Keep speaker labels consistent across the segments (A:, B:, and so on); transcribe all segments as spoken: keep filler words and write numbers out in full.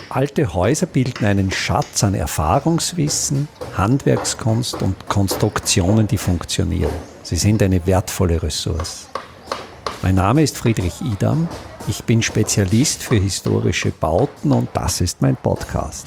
A: Alte Häuser bilden einen Schatz an Erfahrungswissen, Handwerkskunst und Konstruktionen, die funktionieren. Sie sind eine wertvolle Ressource. Mein Name ist Friedrich Idam. Ich bin Spezialist für historische Bauten und das ist mein Podcast.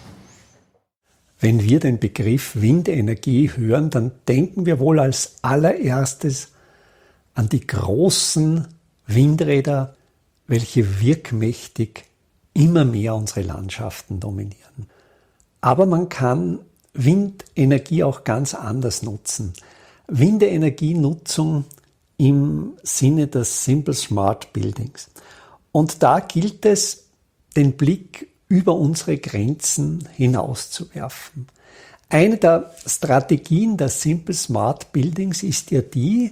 A: Wenn wir den Begriff Windenergie hören, dann denken wir wohl als allererstes an die großen Windräder, welche wirkmächtig immer mehr unsere Landschaften dominieren. Aber man kann Windenergie auch ganz anders nutzen. Windenergienutzung im Sinne des Simple Smart Buildings. Und da gilt es, den Blick über unsere Grenzen hinauszuwerfen. Eine der Strategien der Simple Smart Buildings ist ja die,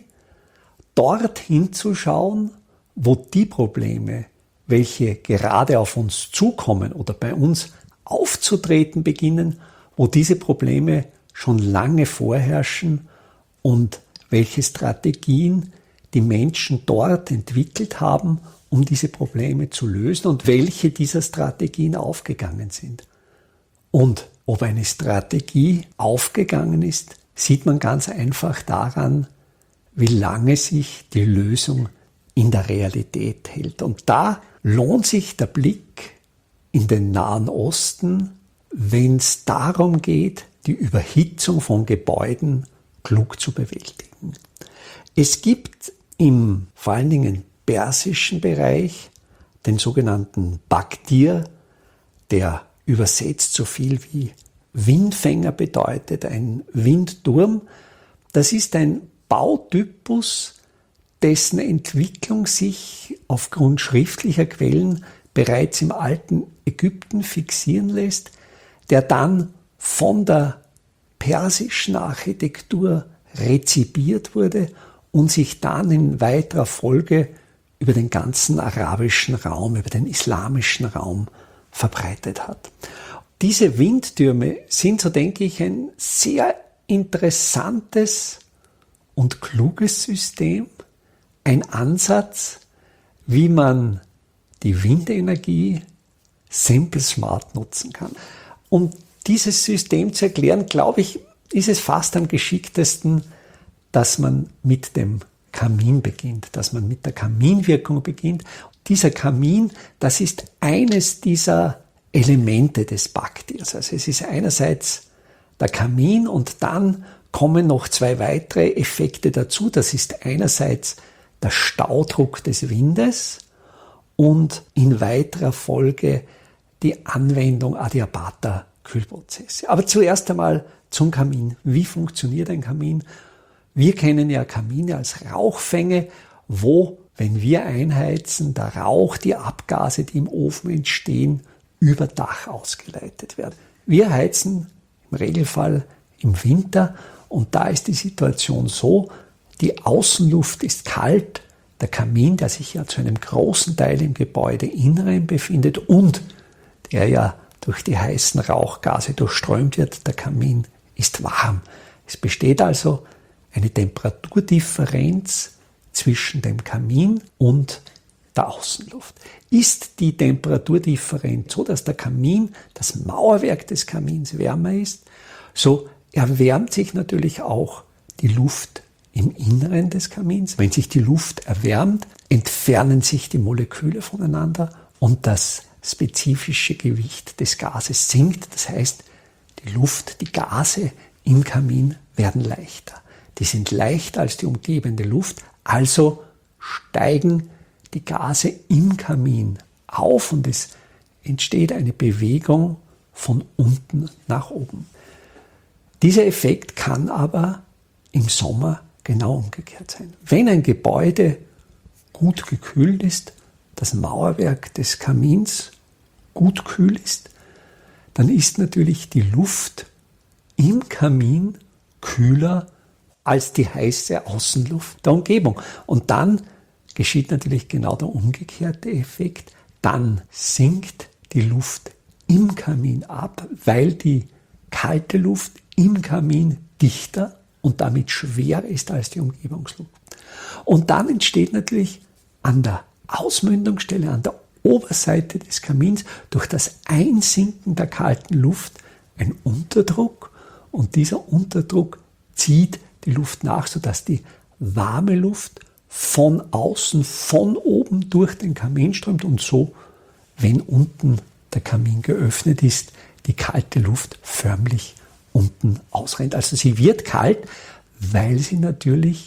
A: dort hinzuschauen, wo die Probleme, welche gerade auf uns zukommen oder bei uns aufzutreten beginnen, wo diese Probleme schon lange vorherrschen und welche Strategien die Menschen dort entwickelt haben, um diese Probleme zu lösen und welche dieser Strategien aufgegangen sind. Und ob eine Strategie aufgegangen ist, sieht man ganz einfach daran, wie lange sich die Lösung in der Realität hält. Und da lohnt sich der Blick in den Nahen Osten, wenn es darum geht, die Überhitzung von Gebäuden klug zu bewältigen. Es gibt im vor allen Dingen persischen Bereich den sogenannten Bagdir, der übersetzt so viel wie Windfänger bedeutet, ein Windturm. Das ist ein Bautypus, dessen Entwicklung sich aufgrund schriftlicher Quellen bereits im alten Ägypten fixieren lässt, der dann von der persischen Architektur rezipiert wurde und sich dann in weiterer Folge über den ganzen arabischen Raum, über den islamischen Raum verbreitet hat. Diese Windtürme sind, so denke ich, ein sehr interessantes und kluges System, ein Ansatz, wie man die Windenergie simple smart nutzen kann. Um dieses System zu erklären, glaube ich, ist es fast am geschicktesten, dass man mit dem Kamin beginnt, dass man mit der Kaminwirkung beginnt. Dieser Kamin, das ist eines dieser Elemente des Bagdirs. Also es ist einerseits der Kamin und dann kommen noch zwei weitere Effekte dazu. Das ist einerseits der Staudruck des Windes und in weiterer Folge die Anwendung adiabater Kühlprozesse. Aber zuerst einmal zum Kamin. Wie funktioniert ein Kamin? Wir kennen ja Kamine als Rauchfänge, wo, wenn wir einheizen, der Rauch, die Abgase, die im Ofen entstehen, über Dach ausgeleitet werden. Wir heizen im Regelfall im Winter und da ist die Situation so, die Außenluft ist kalt, der Kamin, der sich ja zu einem großen Teil im Gebäudeinneren befindet und der ja durch die heißen Rauchgase durchströmt wird, der Kamin ist warm. Es besteht also eine Temperaturdifferenz zwischen dem Kamin und der Außenluft. Ist die Temperaturdifferenz so, dass der Kamin, das Mauerwerk des Kamins wärmer ist, so erwärmt sich natürlich auch die Luft im Inneren des Kamins. Wenn sich die Luft erwärmt, entfernen sich die Moleküle voneinander und das spezifische Gewicht des Gases sinkt. Das heißt, die Luft, die Gase im Kamin werden leichter. Die sind leichter als die umgebende Luft, also steigen die Gase im Kamin auf und es entsteht eine Bewegung von unten nach oben. Dieser Effekt kann aber im Sommer genau umgekehrt sein. Wenn ein Gebäude gut gekühlt ist, das Mauerwerk des Kamins gut kühl ist, dann ist natürlich die Luft im Kamin kühler als die heiße Außenluft der Umgebung. Und dann geschieht natürlich genau der umgekehrte Effekt. Dann sinkt die Luft im Kamin ab, weil die kalte Luft im Kamin dichter und damit schwerer ist als die Umgebungsluft. Und dann entsteht natürlich an der Ausmündungsstelle, an der Oberseite des Kamins durch das Einsinken der kalten Luft ein Unterdruck und dieser Unterdruck zieht die Luft nach, sodass die warme Luft von außen, von oben durch den Kamin strömt und so, wenn unten der Kamin geöffnet ist, die kalte Luft förmlich unten ausrennt. Also sie wird kalt, weil sie natürlich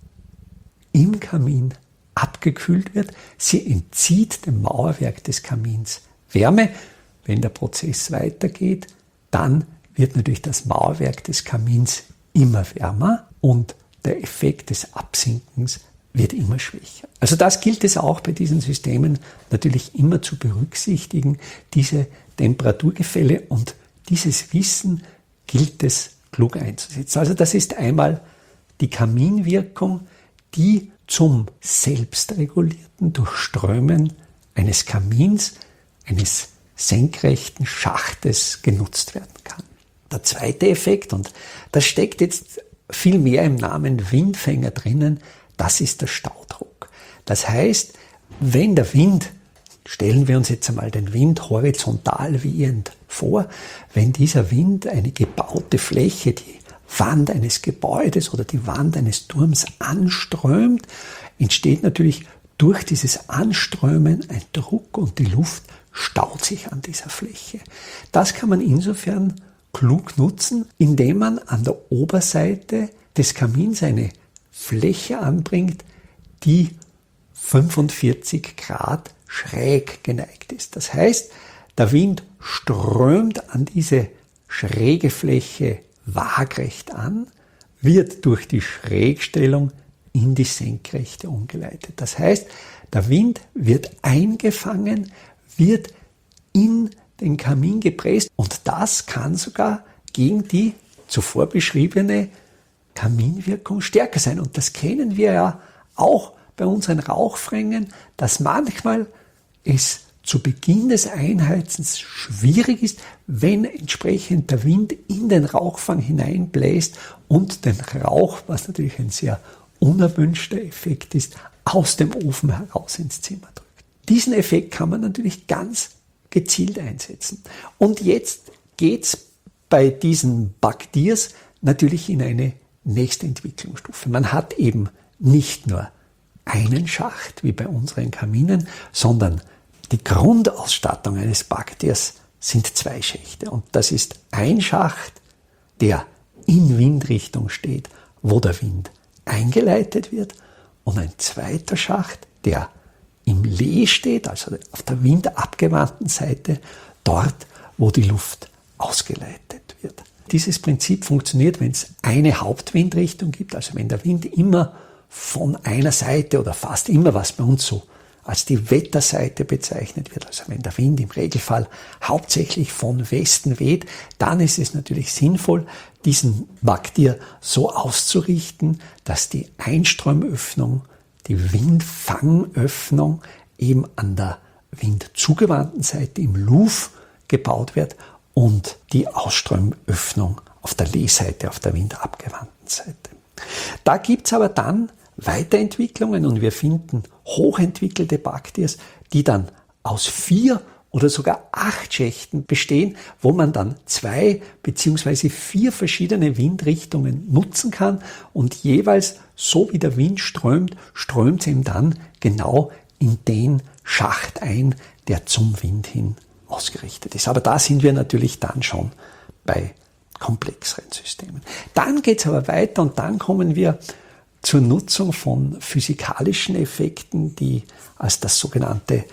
A: im Kamin abgekühlt wird. Sie entzieht dem Mauerwerk des Kamins Wärme. Wenn der Prozess weitergeht, dann wird natürlich das Mauerwerk des Kamins immer wärmer und der Effekt des Absinkens wird immer schwächer. Also das gilt es auch bei diesen Systemen natürlich immer zu berücksichtigen, diese Temperaturgefälle, und dieses Wissen gilt es klug einzusetzen. Also das ist einmal die Kaminwirkung, die zum selbstregulierten Durchströmen eines Kamins, eines senkrechten Schachtes genutzt werden kann. Der zweite Effekt, und das steckt jetzt viel mehr im Namen Windfänger drinnen, das ist der Staudruck. Das heißt, wenn der Wind, stellen wir uns jetzt einmal den Wind horizontal wehend vor, wenn dieser Wind eine gebaute Fläche, die Wand eines Gebäudes oder die Wand eines Turms anströmt, entsteht natürlich durch dieses Anströmen ein Druck und die Luft staut sich an dieser Fläche. Das kann man insofern klug nutzen, indem man an der Oberseite des Kamins eine Fläche anbringt, die fünfundvierzig Grad schräg geneigt ist. Das heißt, der Wind strömt an diese schräge Fläche waagrecht an, wird durch die Schrägstellung in die Senkrechte umgeleitet. Das heißt, der Wind wird eingefangen, wird in den Kamin gepresst und das kann sogar gegen die zuvor beschriebene Kaminwirkung stärker sein. Und das kennen wir ja auch bei unseren Rauchfängen, dass manchmal es zu Beginn des Einheizens schwierig ist, wenn entsprechend der Wind in den Rauchfang hineinbläst und den Rauch, was natürlich ein sehr unerwünschter Effekt ist, aus dem Ofen heraus ins Zimmer drückt. Diesen Effekt kann man natürlich ganz gezielt einsetzen. Und jetzt geht es bei diesen Backdiers natürlich in eine nächste Entwicklungsstufe. Man hat eben nicht nur einen Schacht, wie bei unseren Kaminen, sondern die Grundausstattung eines Backdiers sind zwei Schächte. Und das ist ein Schacht, der in Windrichtung steht, wo der Wind eingeleitet wird, und ein zweiter Schacht, der im Lee steht, also auf der windabgewandten Seite, dort, wo die Luft ausgeleitet wird. Dieses Prinzip funktioniert, wenn es eine Hauptwindrichtung gibt, also wenn der Wind immer von einer Seite oder fast immer, was bei uns so als die Wetterseite bezeichnet wird, also wenn der Wind im Regelfall hauptsächlich von Westen weht, dann ist es natürlich sinnvoll, diesen Backdier so auszurichten, dass die Einströmöffnung, die Windfangöffnung eben an der windzugewandten Seite im Luv gebaut wird und die Ausströmöffnung auf der Lehseite, auf der windabgewandten Seite. Da gibt es aber dann Weiterentwicklungen und wir finden hochentwickelte Backdiers, die dann aus vier oder sogar acht Schächten bestehen, wo man dann zwei beziehungsweise vier verschiedene Windrichtungen nutzen kann und jeweils so wie der Wind strömt, strömt es ihm dann genau in den Schacht ein, der zum Wind hin ausgerichtet ist. Aber da sind wir natürlich dann schon bei komplexeren Systemen. Dann geht es aber weiter und dann kommen wir zur Nutzung von physikalischen Effekten, die als das sogenannte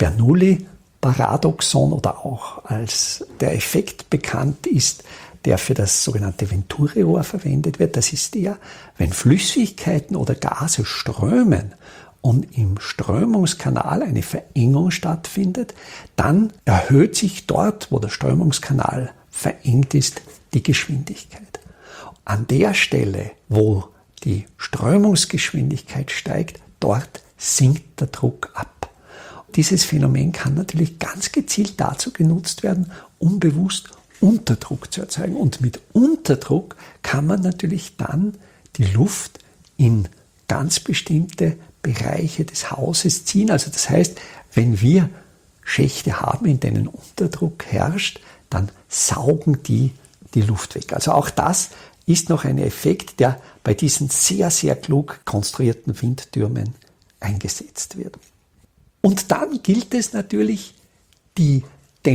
A: Bernoulli-Paradoxon oder auch als der Effekt bekannt ist, der für das sogenannte Venturi-Rohr verwendet wird. Das ist der, wenn Flüssigkeiten oder Gase strömen und im Strömungskanal eine Verengung stattfindet, dann erhöht sich dort, wo der Strömungskanal verengt ist, die Geschwindigkeit. An der Stelle, wo die Strömungsgeschwindigkeit steigt, dort sinkt der Druck ab. Dieses Phänomen kann natürlich ganz gezielt dazu genutzt werden, um bewusst Unterdruck zu erzeugen. Und mit Unterdruck kann man natürlich dann die Luft in ganz bestimmte Bereiche des Hauses ziehen. Also das heißt, wenn wir Schächte haben, in denen Unterdruck herrscht, dann saugen die die Luft weg. Also auch das ist noch ein Effekt, der bei diesen sehr, sehr klug konstruierten Windtürmen eingesetzt wird. Und dann gilt es natürlich, die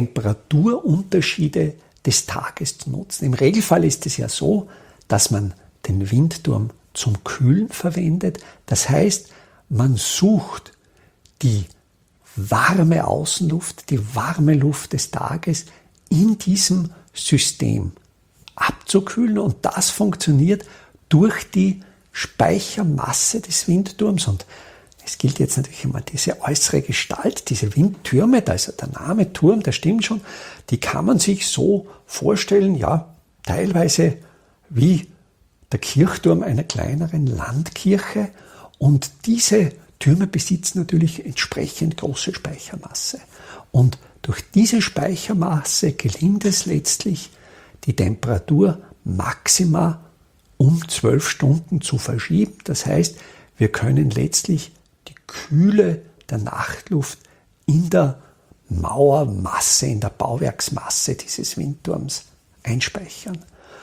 A: Temperaturunterschiede des Tages zu nutzen. Im Regelfall ist es ja so, dass man den Windturm zum Kühlen verwendet. Das heißt, man sucht die warme Außenluft, die warme Luft des Tages in diesem System abzukühlen, und das funktioniert durch die Speichermasse des Windturms. Und es gilt jetzt natürlich immer diese äußere Gestalt, diese Windtürme, da ist ja der Name Turm, der stimmt schon, die kann man sich so vorstellen, ja, teilweise wie der Kirchturm einer kleineren Landkirche, und diese Türme besitzen natürlich entsprechend große Speichermasse. Und durch diese Speichermasse gelingt es letztlich, die Temperatur maxima um zwölf Stunden zu verschieben. Das heißt, wir können letztlich die Kühle der Nachtluft in der Mauermasse, in der Bauwerksmasse dieses Windturms einspeichern.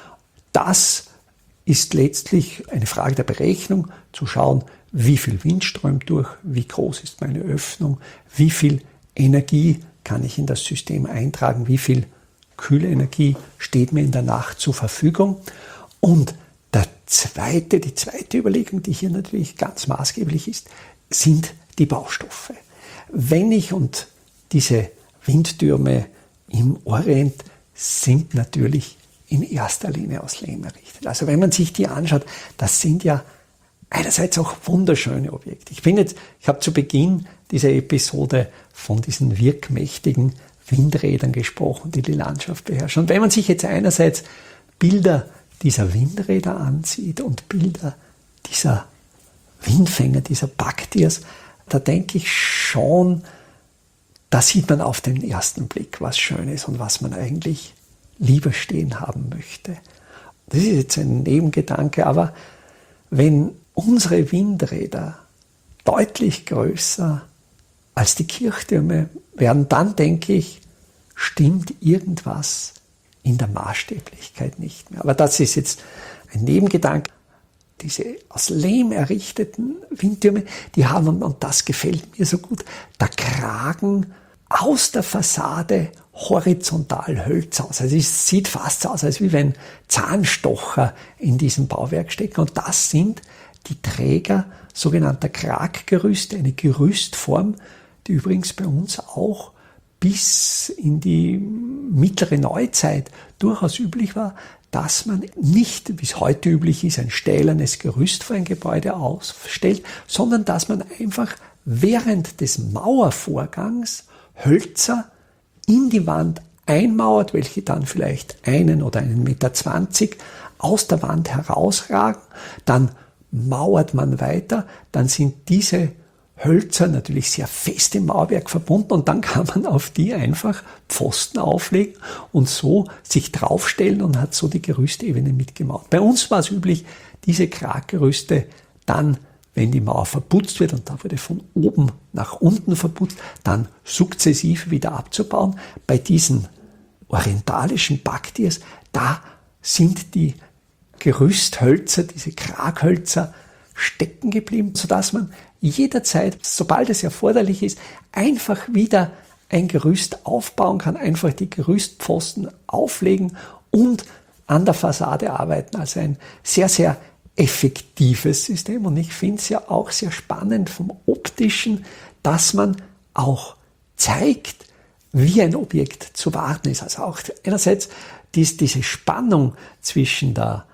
A: Das ist letztlich eine Frage der Berechnung, zu schauen, wie viel Wind strömt durch, wie groß ist meine Öffnung, wie viel Energie kann ich in das System eintragen, wie viel kühle Energie steht mir in der Nacht zur Verfügung. Und der zweite, die zweite Überlegung, die hier natürlich ganz maßgeblich ist, sind die Baustoffe. Wenn ich, und diese Windtürme im Orient sind natürlich in erster Linie aus Lehm errichtet. Also wenn man sich die anschaut, das sind ja einerseits auch wunderschöne Objekte. Ich bin jetzt, ich habe zu Beginn dieser Episode von diesen wirkmächtigen Windrädern gesprochen, die die Landschaft beherrschen. Und wenn man sich jetzt einerseits Bilder dieser Windräder ansieht und Bilder dieser Windfänger, dieser Baktiers, da denke ich schon, da sieht man auf den ersten Blick was Schönes und was man eigentlich lieber stehen haben möchte. Das ist jetzt ein Nebengedanke, aber wenn unsere Windräder deutlich größer als die Kirchtürme werden, dann denke ich, stimmt irgendwas in der Maßstäblichkeit nicht mehr. Aber das ist jetzt ein Nebengedanke. Diese aus Lehm errichteten Windtürme, die haben, und das gefällt mir so gut, der Kragen aus der Fassade horizontal Hölzer aus. Also es sieht fast so aus, als wie wenn Zahnstocher in diesem Bauwerk stecken. Und das sind die Träger sogenannter Kraggerüste, eine Gerüstform, die übrigens bei uns auch bis in die mittlere Neuzeit durchaus üblich war, dass man nicht, wie es heute üblich ist, ein stählernes Gerüst vor ein Gebäude aufstellt, sondern dass man einfach während des Mauervorgangs Hölzer in die Wand einmauert, welche dann vielleicht einen oder einen Meter zwanzig aus der Wand herausragen. Dann mauert man weiter, dann sind diese Hölzer natürlich sehr fest im Mauerwerk verbunden, und dann kann man auf die einfach Pfosten auflegen und so sich draufstellen und hat so die Gerüstebene mitgemauert. Bei uns war es üblich, diese Kraggerüste dann, wenn die Mauer verputzt wird, und da wurde von oben nach unten verputzt, dann sukzessiv wieder abzubauen. Bei diesen orientalischen Baktiers, da sind die Gerüsthölzer, diese Kraghölzer stecken geblieben, sodass man jederzeit, sobald es erforderlich ist, einfach wieder ein Gerüst aufbauen kann, einfach die Gerüstpfosten auflegen und an der Fassade arbeiten. Also ein sehr, sehr effektives System, und ich finde es ja auch sehr spannend vom Optischen, dass man auch zeigt, wie ein Objekt zu warten ist. Also auch einerseits dies, diese Spannung zwischen der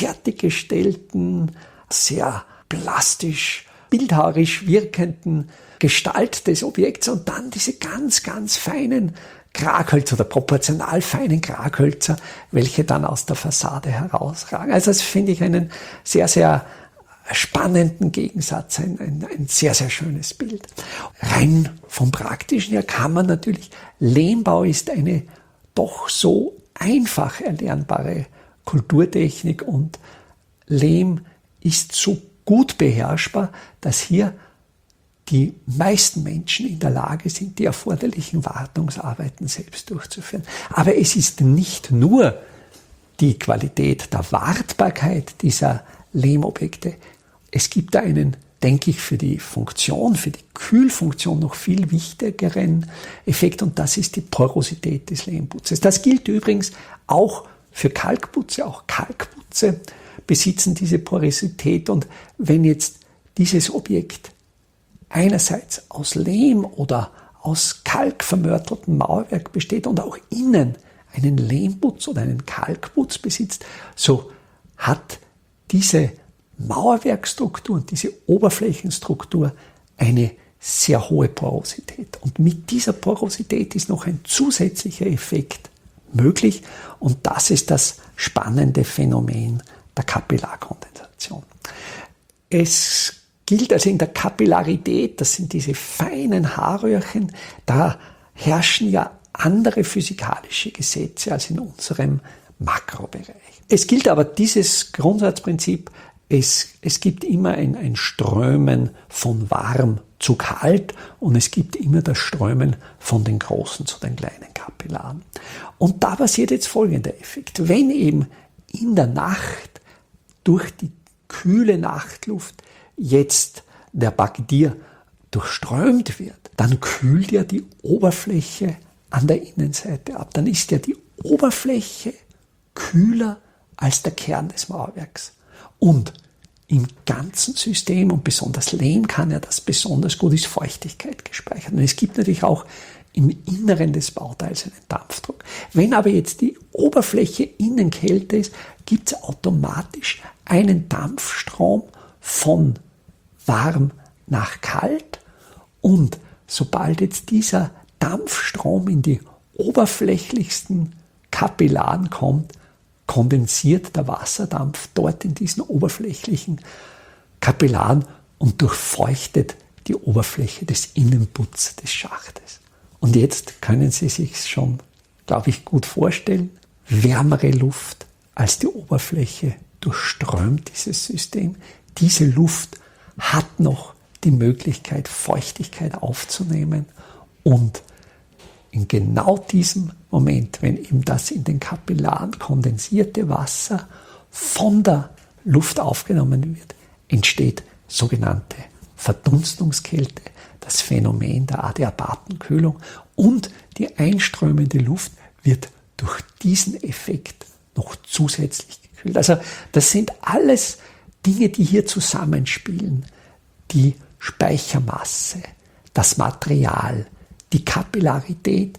A: fertiggestellten, sehr plastisch, bildhauerisch wirkenden Gestalt des Objekts und dann diese ganz, ganz feinen Kraghölzer oder proportional feinen Kraghölzer, welche dann aus der Fassade herausragen. Also das finde ich einen sehr, sehr spannenden Gegensatz, ein, ein, ein sehr, sehr schönes Bild. Rein vom Praktischen her kann man natürlich, Lehmbau ist eine doch so einfach erlernbare Kulturtechnik, und Lehm ist so gut beherrschbar, dass hier die meisten Menschen in der Lage sind, die erforderlichen Wartungsarbeiten selbst durchzuführen. Aber es ist nicht nur die Qualität der Wartbarkeit dieser Lehmobjekte. Es gibt da einen, denke ich, für die Funktion, für die Kühlfunktion noch viel wichtigeren Effekt, und das ist die Porosität des Lehmputzes. Das gilt übrigens auch für Kalkputze. Auch Kalkputze besitzen diese Porosität, und wenn jetzt dieses Objekt einerseits aus Lehm oder aus kalkvermörteltem Mauerwerk besteht und auch innen einen Lehmputz oder einen Kalkputz besitzt, so hat diese Mauerwerkstruktur und diese Oberflächenstruktur eine sehr hohe Porosität. Und mit dieser Porosität ist noch ein zusätzlicher Effekt möglich, und das ist das spannende Phänomen der Kapillarkondensation. Es gilt also in der Kapillarität, das sind diese feinen Haarröhrchen, da herrschen ja andere physikalische Gesetze als in unserem Makrobereich. Es gilt aber dieses Grundsatzprinzip, es, es gibt immer ein, ein Strömen von warm zu kalt, und es gibt immer das Strömen von den großen zu den kleinen Kapillaren. Und da passiert jetzt folgender Effekt. Wenn eben in der Nacht durch die kühle Nachtluft jetzt der Bagdir durchströmt wird, dann kühlt ja die Oberfläche an der Innenseite ab. Dann ist ja die Oberfläche kühler als der Kern des Mauerwerks. Und im ganzen System, und besonders Lehm kann ja das besonders gut, ist Feuchtigkeit gespeichert. Und es gibt natürlich auch im Inneren des Bauteils einen Dampfdruck. Wenn aber jetzt die Oberfläche innen kälter ist, gibt es automatisch einen Dampfstrom von warm nach kalt, und sobald jetzt dieser Dampfstrom in die oberflächlichsten Kapillaren kommt, kondensiert der Wasserdampf dort in diesen oberflächlichen Kapillaren und durchfeuchtet die Oberfläche des Innenputzes des Schachtes. Und jetzt können Sie sich schon, glaube ich, gut vorstellen, wärmere Luft als die Oberfläche durchströmt dieses System. Diese Luft hat noch die Möglichkeit, Feuchtigkeit aufzunehmen, und in genau diesem Moment, wenn eben das in den Kapillaren kondensierte Wasser von der Luft aufgenommen wird, entsteht sogenannte Verdunstungskälte, das Phänomen der adiabaten Kühlung, und die einströmende Luft wird durch diesen Effekt noch zusätzlich gekühlt. Also das sind alles Dinge, die hier zusammenspielen. Die Speichermasse, das Material, die Kapillarität.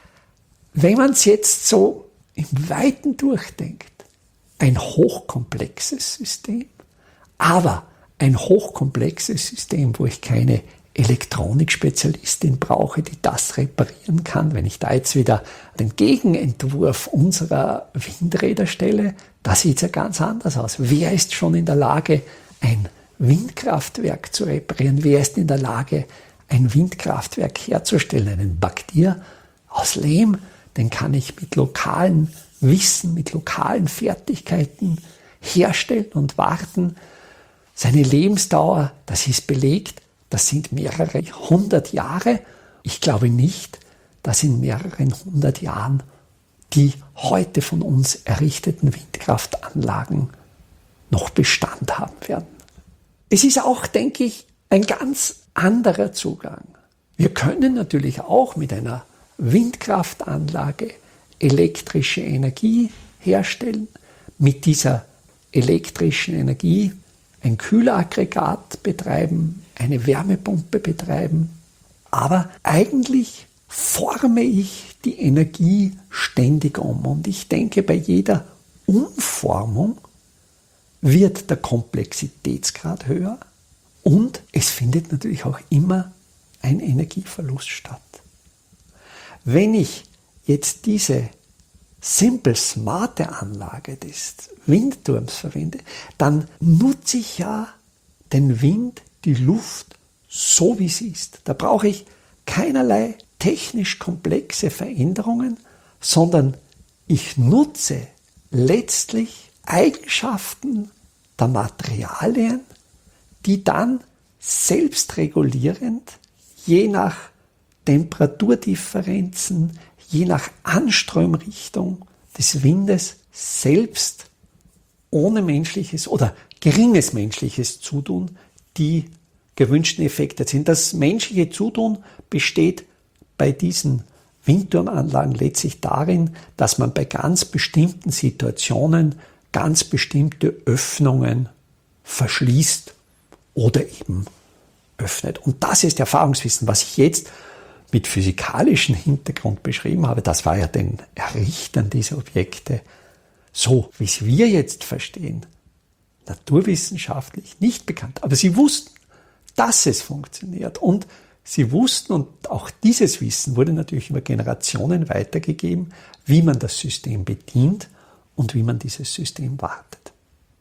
A: Wenn man es jetzt so im Weiten durchdenkt, ein hochkomplexes System, aber ein hochkomplexes System, wo ich keine Elektronikspezialistin brauche, die das reparieren kann. Wenn ich da jetzt wieder den Gegenentwurf unserer Windräder stelle, da sieht es ja ganz anders aus. Wer ist schon in der Lage, ein Windkraftwerk zu reparieren? Wer ist in der Lage, ein Windkraftwerk herzustellen? Einen Bagdir aus Lehm, den kann ich mit lokalen Wissen, mit lokalen Fertigkeiten herstellen und warten. Seine Lebensdauer, das ist belegt, das sind mehrere hundert Jahre. Ich glaube nicht, dass in mehreren hundert Jahren die heute von uns errichteten Windkraftanlagen noch Bestand haben werden. Es ist auch, denke ich, ein ganz anderer Zugang. Wir können natürlich auch mit einer Windkraftanlage elektrische Energie herstellen, mit dieser elektrischen Energie ein Kühlaggregat betreiben, eine Wärmepumpe betreiben. Aber eigentlich forme ich die Energie ständig um. Und ich denke, bei jeder Umformung wird der Komplexitätsgrad höher, und es findet natürlich auch immer ein Energieverlust statt. Wenn ich jetzt diese simple smarte Anlage des Windturms verwende, dann nutze ich ja den Wind, die Luft, so wie sie ist. Da brauche ich keinerlei technisch komplexe Veränderungen, sondern ich nutze letztlich Eigenschaften der Materialien, die dann selbstregulierend, je nach Temperaturdifferenzen, je nach Anströmrichtung des Windes selbst ohne menschliches oder geringes menschliches Zutun die gewünschten Effekte sind. Das menschliche Zutun besteht bei diesen Windturmanlagen letztlich darin, dass man bei ganz bestimmten Situationen ganz bestimmte Öffnungen verschließt oder eben öffnet. Und das ist Erfahrungswissen, was ich jetzt mit physikalischem Hintergrund beschrieben habe. Das war ja den Errichtern dieser Objekte, so wie es wir jetzt verstehen, naturwissenschaftlich nicht bekannt. Aber sie wussten, dass es funktioniert. Und sie wussten, und auch dieses Wissen wurde natürlich über Generationen weitergegeben, wie man das System bedient und wie man dieses System wartet.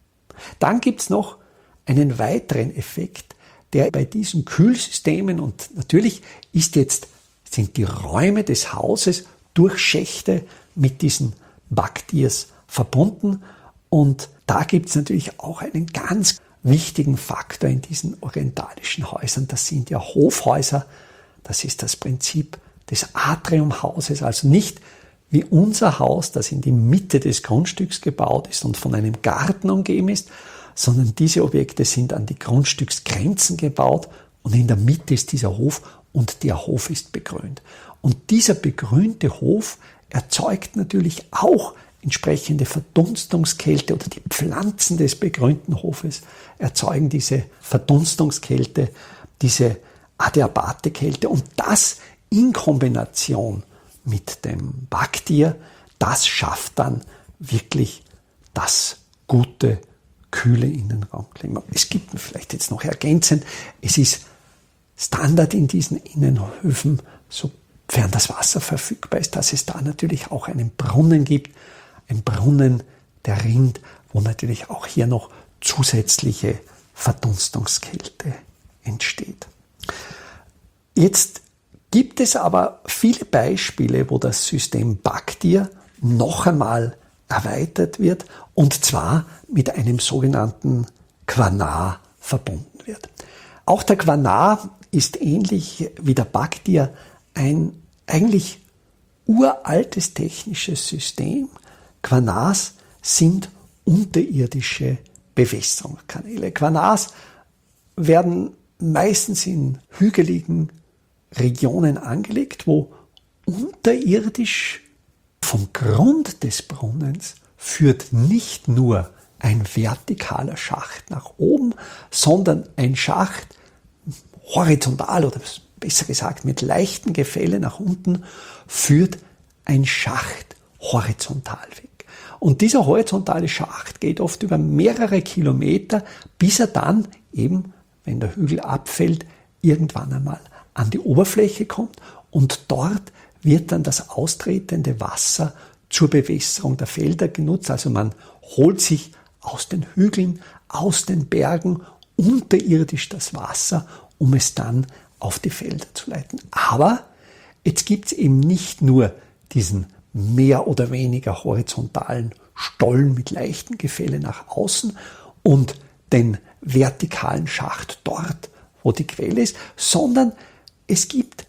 A: Dann gibt es noch einen weiteren Effekt, der bei diesen Kühlsystemen, und natürlich ist jetzt, sind die Räume des Hauses durch Schächte mit diesen Backtiers verbunden, und da gibt es natürlich auch einen ganz wichtigen Faktor in diesen orientalischen Häusern. Das sind ja Hofhäuser, das ist das Prinzip des Atriumhauses, also nicht wie unser Haus, das in die Mitte des Grundstücks gebaut ist und von einem Garten umgeben ist, sondern diese Objekte sind an die Grundstücksgrenzen gebaut und in der Mitte ist dieser Hof und der Hof ist begrünt. Und dieser begrünte Hof erzeugt natürlich auch entsprechende Verdunstungskälte, oder die Pflanzen des begrünten Hofes erzeugen diese Verdunstungskälte, diese Adiabate-Kälte, und das in Kombination mit dem Backtier, das schafft dann wirklich das gute, kühle Innenraumklima. Es gibt vielleicht jetzt noch ergänzend, es ist Standard in diesen Innenhöfen, sofern das Wasser verfügbar ist, dass es da natürlich auch einen Brunnen gibt, ein Brunnen, der rinnt, wo natürlich auch hier noch zusätzliche Verdunstungskälte entsteht. Jetzt gibt es aber viele Beispiele, wo das System Backtier noch einmal erweitert wird, und zwar mit einem sogenannten Quanar verbunden wird. Auch der Quanar ist ähnlich wie der Backtier ein eigentlich uraltes technisches System. Quanars sind unterirdische Bewässerungskanäle. Quanars werden meistens in hügeligen Regionen angelegt, wo unterirdisch vom Grund des Brunnens führt nicht nur ein vertikaler Schacht nach oben, sondern ein Schacht horizontal, oder besser gesagt mit leichtem Gefälle nach unten, führt ein Schacht horizontal weg. Und dieser horizontale Schacht geht oft über mehrere Kilometer, bis er dann eben, wenn der Hügel abfällt, irgendwann einmal an die Oberfläche kommt, und dort wird dann das austretende Wasser zur Bewässerung der Felder genutzt. Also man holt sich aus den Hügeln, aus den Bergen unterirdisch das Wasser, um es dann auf die Felder zu leiten. Aber jetzt gibt es eben nicht nur diesen mehr oder weniger horizontalen Stollen mit leichtem Gefälle nach außen und den vertikalen Schacht dort, wo die Quelle ist, sondern es gibt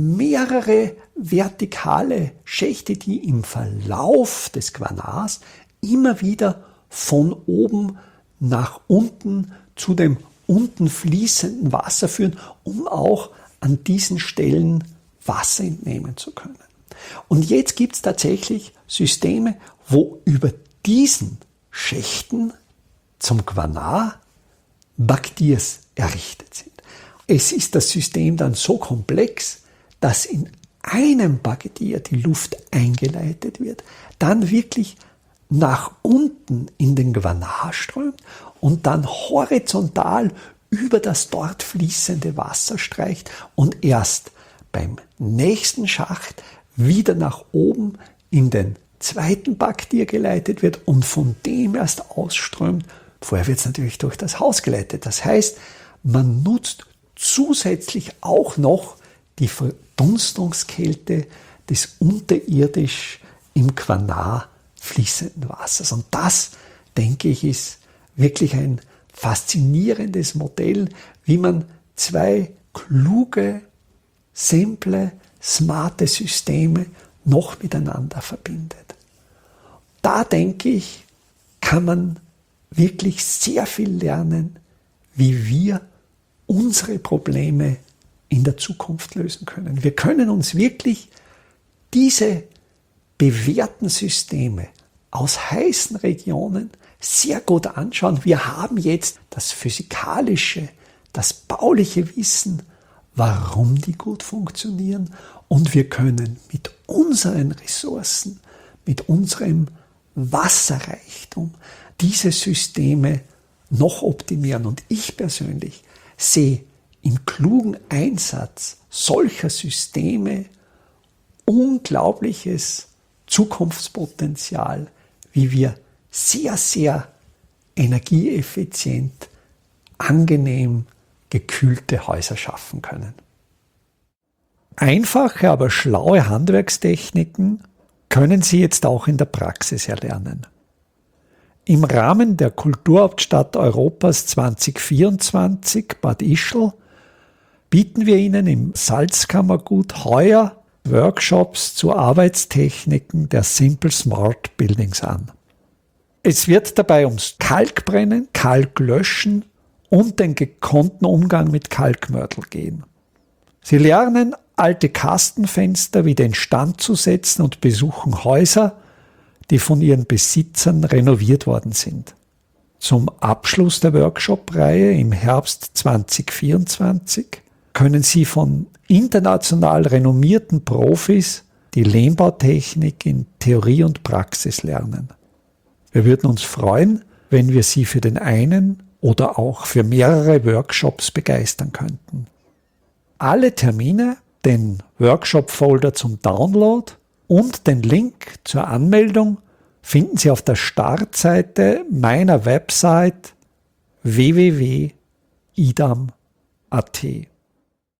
A: mehrere vertikale Schächte, die im Verlauf des Quanars immer wieder von oben nach unten zu dem unten fließenden Wasser führen, um auch an diesen Stellen Wasser entnehmen zu können. Und jetzt gibt es tatsächlich Systeme, wo über diesen Schächten zum Quanar Backtiers errichtet sind. Es ist das System dann so komplex, dass in einem Backtier die Luft eingeleitet wird, dann wirklich nach unten in den Quanar strömt und dann horizontal über das dort fließende Wasser streicht und erst beim nächsten Schacht wieder nach oben in den zweiten Backtier geleitet wird und von dem erst ausströmt. Vorher wird es natürlich durch das Haus geleitet. Das heißt, man nutzt zusätzlich auch noch die Verdunstungskälte des unterirdisch im Quanar fließenden Wassers. Und das, denke ich, ist wirklich ein faszinierendes Modell, wie man zwei kluge, simple, smarte Systeme noch miteinander verbindet. Da denke ich, kann man wirklich sehr viel lernen, wie wir unsere Probleme in der Zukunft lösen können. Wir können uns wirklich diese bewährten Systeme aus heißen Regionen sehr gut anschauen. Wir haben jetzt das physikalische, das bauliche Wissen, warum die gut funktionieren, und wir können mit unseren Ressourcen, mit unserem Wasserreichtum diese Systeme noch optimieren. Und ich persönlich sehe im klugen Einsatz solcher Systeme unglaubliches Zukunftspotenzial, wie wir sehr, sehr energieeffizient, angenehm gekühlte Häuser schaffen können. Einfache, aber schlaue Handwerkstechniken können Sie jetzt auch in der Praxis erlernen. Im Rahmen der Kulturhauptstadt Europas zwanzig vierundzwanzig Bad Ischl bieten wir Ihnen im Salzkammergut heuer Workshops zu Arbeitstechniken der Simple Smart Buildings an. Es wird dabei ums Kalkbrennen, Kalklöschen und den gekonnten Umgang mit Kalkmörtel gehen. Sie lernen, alte Kastenfenster wieder instand zu setzen und besuchen Häuser, die von ihren Besitzern renoviert worden sind. Zum Abschluss der Workshop-Reihe im Herbst zwanzig vierundzwanzig können Sie von international renommierten Profis die Lehmbautechnik in Theorie und Praxis lernen. Wir würden uns freuen, wenn wir Sie für den einen oder auch für mehrere Workshops begeistern könnten. Alle Termine, den Workshop-Folder zum Download und den Link zur Anmeldung finden Sie auf der Startseite meiner Website w w w punkt idam punkt a t.